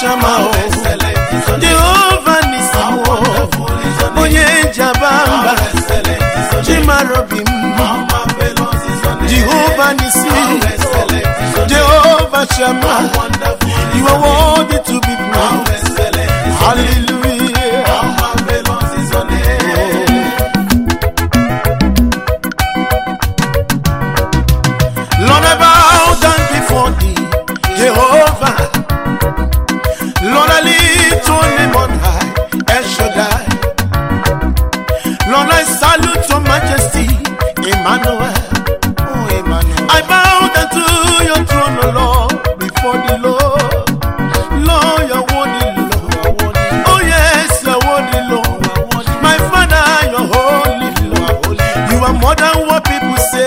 Shammah, Jehovah Nissi, Onye Jabamba, Jimarobim, Jehovah Nissi, Jehovah Shammah, you are worthy to be praised. Hallelujah. Lord, I bow down before thee, Jehovah. Lord, I lift your name on high, El Shaddai. Lord, I salute your majesty, Emmanuel. Oh, Emmanuel. I bow down to your throne, O Lord, before the Lord. Lord, you're worthy, Lord. Oh, yes, you're worthy, Lord. My Father, you're holy, Lord. You are more than what people say.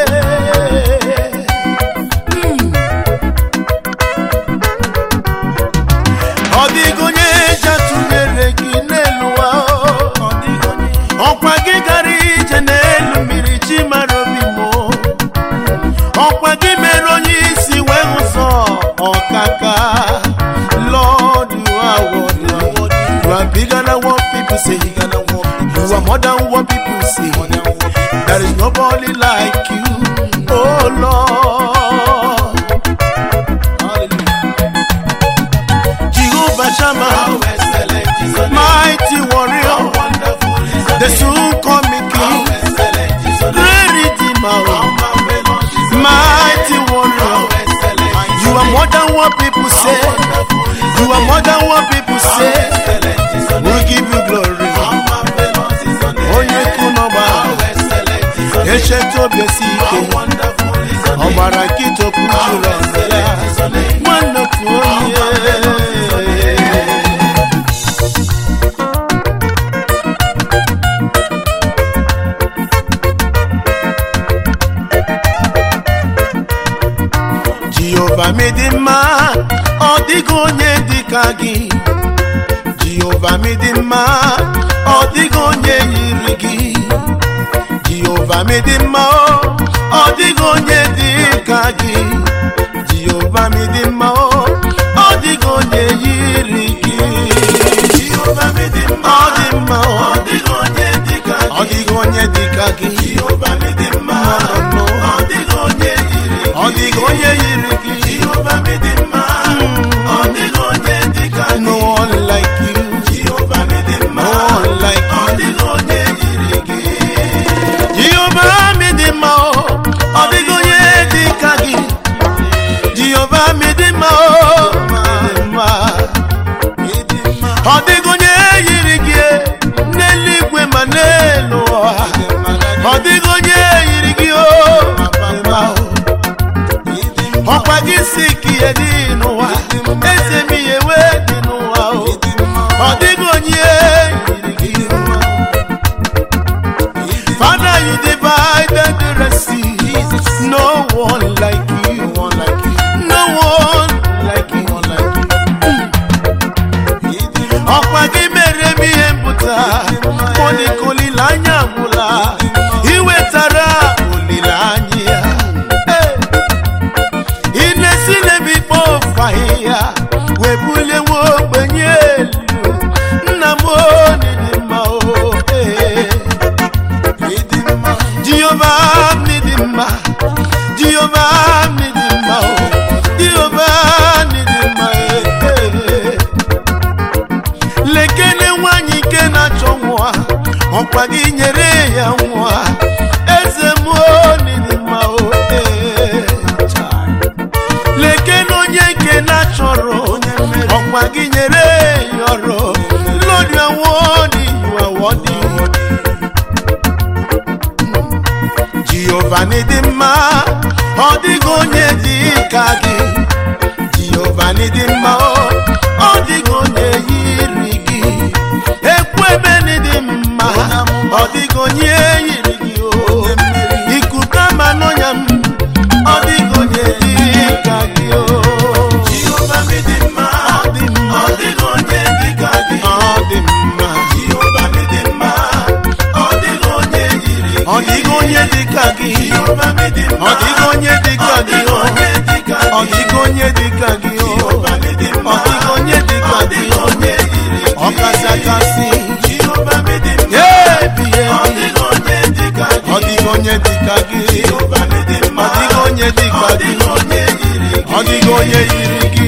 Lord, you are worthy. You are bigger than what people say. You are more than what people say. There is nobody like you, oh Lord. Jehovah Shammah, mighty warrior, the soon coming King, great Redeemer, mighty warrior. You are more than what people say. You are more than what people say. We give you glory. Onye kunoba, Esheto Besike, Obarakito Kujura, wonderful. Jehovah made him man, Odigonye dikagi. Jehovah made him man, Odigonye yirigi. Jehovah made him man, Odigonye dikagi. Jehovah made him man, Odigonye yirigi. Jehovah made him man, Odigonye dikagi. Odigonye dikagi. Jehovah made him man, Odigonye yirigi. Odigonye yirigi. Jehovah made him man, Odigonye dikagi. No one like you. Jehovah made him man, no one like you. Odigonye yirigi. Jehovah made him man, Odigonye dikagi. Jehovah made him man, Odigonye yirigi. Neligwe manelo. Odigonye yirigi o. Okwagisiki edinuwa, ezemiye wedinuwa o. Odigonye yirigi. Father, you divided the Red Sea. No one like you. No one like you. No one like you. Okwagimere mi embuta, monikoli lanya mula. Iwetara olilanya. Inesile bipo fahia, webule wo benyelu. Namoni dimao. Jehovah nidima, Jehovah nidima, Jehovah nidima. Lekene wanyi kena chongwa, okwagi nyere ya mwa. Ezemo nidima o. Lekene onye kena choro, okwagi nyere yoro. Lord, you are worthy, you are worthy. Jehovah nidima, Odigonye dikagi. Jehovah nidima, Odigonye yirigi. Ekwebe nidima, Odigonye yirigi o. Ikukama nonyam, Odigonye dikagi o. Jehovah nidima, Odigonye dikagi. Jehovah nidima, Odigonye yirigi. Odigonye dikagi. Jehovah nidima, Odigonye dikagi. Odigonye dikagi. Odigonye dikagi. Ọdịghị onye yiri gị.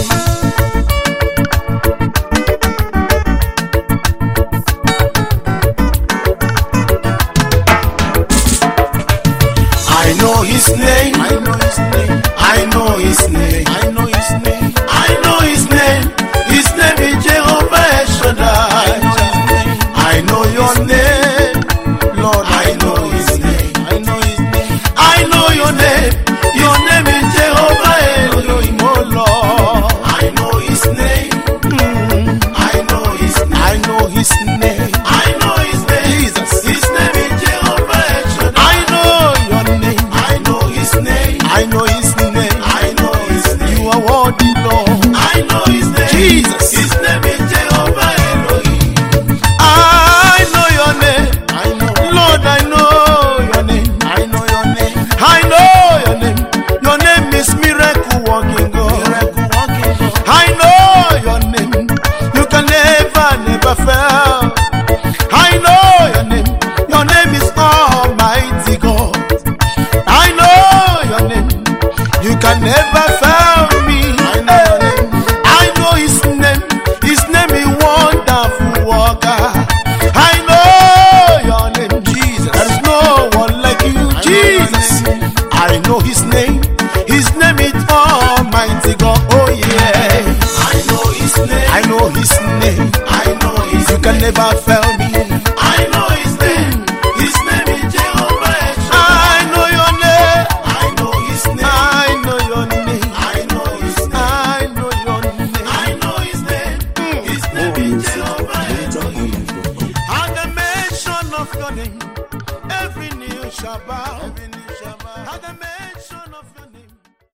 I know his name. I know his name. I know his name. I know his name. I know his name. His name is Jehovah El Shaddai. I know your name, Lord. I know his name. I know his name. I know your name. Your name is Jehovah Elohim, oh Lord. I know his name. I know his name. I know his name. I know his name. Jesus. His name is Jehovah El Shaddai. I know your name. I know his name. I know his name. I know his name. You are worthy, Lord. I know his name. Jesus. His name is Jehovah Elohim. I know your name. I know. Lord, I know your name. I know your name. I know your name. Your name is miracle working God. Miracle working God. I know your name. You can never fail. I know your name. Your name is Almighty God. I know your name. You can never fail me. I know your name. I know his name. His name is Wonderful Worker. I know your name, Jesus. There's no one like you, Jesus. I know his name. His name is Almighty God. Oh yeah. I know his name. I know his name. I know his name. You can never fail.